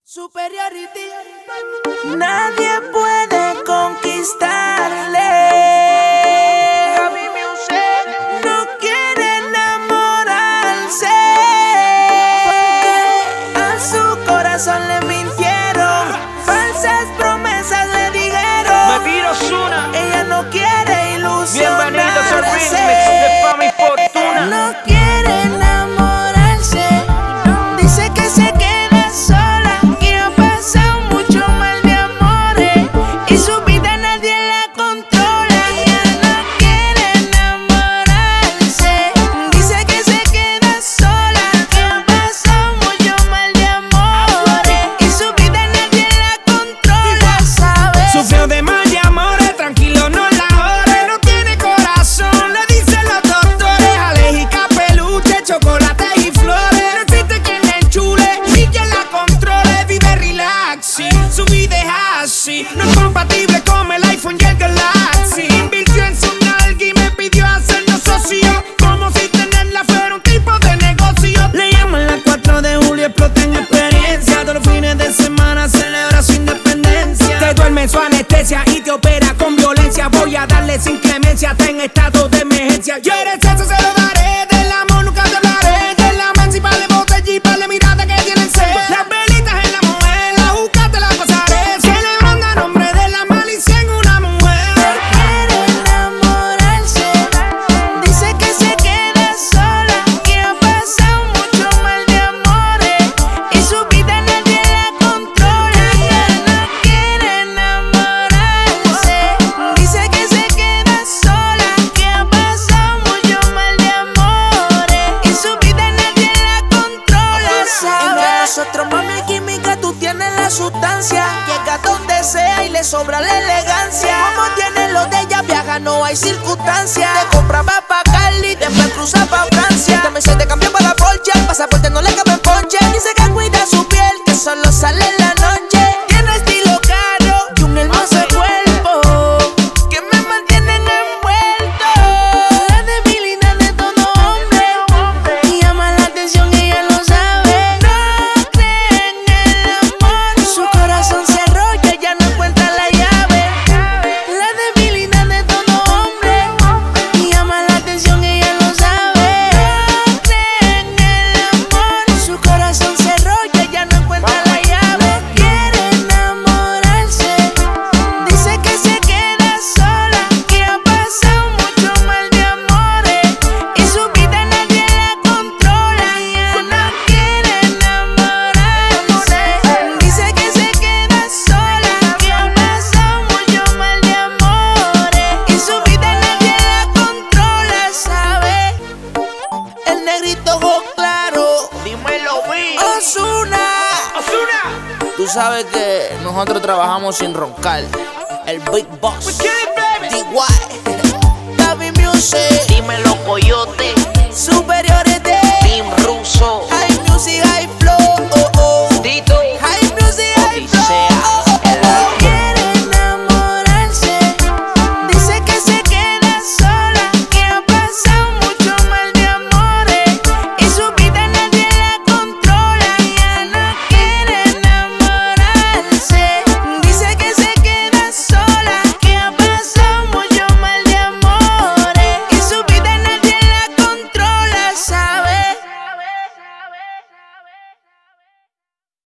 Superiority. Nadie puede conquistarle. Javi Music. No quiere enamorarse. A su corazón le mintieron. Falsas promesas le dijeron. Me tiro Zuna. Ella no quiere ilusionarse. Bienvenidos al remix de Fama y Fortuna. No quiere enamorarse. Dice que se queda sola, que ha pasado mucho mal de amores y su vida nadie la controla. Ella no quiere enamorarse. Dice que se queda sola, que ha pasado mucho mal de amores y su vida nadie la controla, ¿sabes? Sufrió de mal de amores, tranquilo no la ore. No tiene corazón, le dicen los doctores. Alérgica a peluche, chocolate y flores. No existe quien la enchule ni quien la controle. Vive relax, sí, su vida es así. No es compatible con el iPhone y el Galaxy. Invirtió en su nalga y me pidió hacernos socio. Como si tenerla fuera un tipo de negocio. Le llaman la 4 de julio, explota en experiencia. Todos los fines de semana celebra su independencia. Te duerme en su anestesia y te opera con violencia. Voy a darle sin clemencia, está en estado de emergencia. Yo eres eso, se lo daré. Del amor nunca te hablaré. De la mancipale botella y par de mirada que tienen sed. Las velitas en la mujer, la juca te la pasaré. Celebrando a nombre de la malicia en una mujer. Quiere enamorarse. Dice que se queda sola, que ha pasado mucho mal de amores y su vida nadie la controla. Ella no quiere enamorarse. Dice que se queda sola, que ha pasado mucho mal de amores y su vida nadie la controla, ¿sabes? Entre nosotros, mami, química, tú tienes la sustancia. Llega donde sea y le sobra la elegancia. Como tiene lo de ella, viaja, no hay circunstancia. Te compra va pa' Cali, después cruza pa' Francia. También se te cambió para la Porsche, el pasaporte no le cabe en ponche. Dice que cuida su piel, que solo sale en la noche. Tiene estilo caro y un hermoso cuerpo que me mantienen envuelto. La debilidad de todo hombre y llama la atención, ella lo sabe. No cree en el amor, su corazón se arrolla, ya no encuentra la llave. La debilidad de todo hombre y llama la atención, ella lo sabe. No cree en el amor, su corazón se arrolla, ya no encuentra la llave. Quiere enamorarse. Dice que se queda sola, que ha pasado mucho mal de amores y su vida nadie la controla. Ella no quiere enamorarse. Dice que se queda sola, que ha pasado mucho mal de amores y su vida nadie la controla, ¿sabe? El negrito ojo claro, Dímelo, vi. Ozuna. Ozuna. Tú sabes que nosotros trabajamos sin roncar. El Big Boss, Get it, baby. DY, Javi Music, Dímelo, coyote, Superiority, Team Russo. High Music.